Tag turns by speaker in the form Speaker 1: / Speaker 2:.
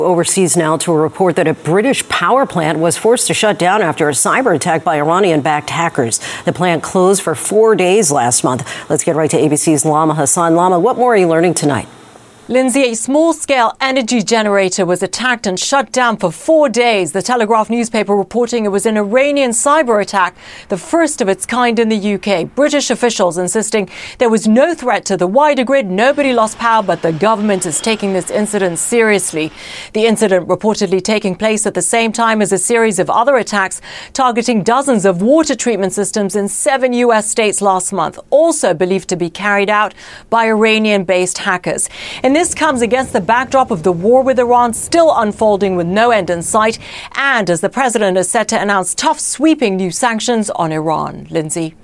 Speaker 1: Overseas now to a report that a British power plant was forced to shut down after a cyber attack by Iranian-backed hackers. The plant closed for 4 days last month. Let's get right to ABC's Lama Hassan. Lama, what more are you learning tonight?
Speaker 2: Lindsay, a small-scale energy generator was attacked and shut down for 4 days. The Telegraph newspaper reporting it was an Iranian cyber attack, the first of its kind in the UK. British officials insisting there was no threat to the wider grid. Nobody lost power, but the government is taking this incident seriously. The incident reportedly taking place at the same time as a series of other attacks targeting dozens of water treatment systems in 7 US states last month, also believed to be carried out by Iranian-based hackers. And this comes against the backdrop of the war with Iran still unfolding with no end in sight, and as the president is set to announce tough, sweeping new sanctions on Iran. Lindsay.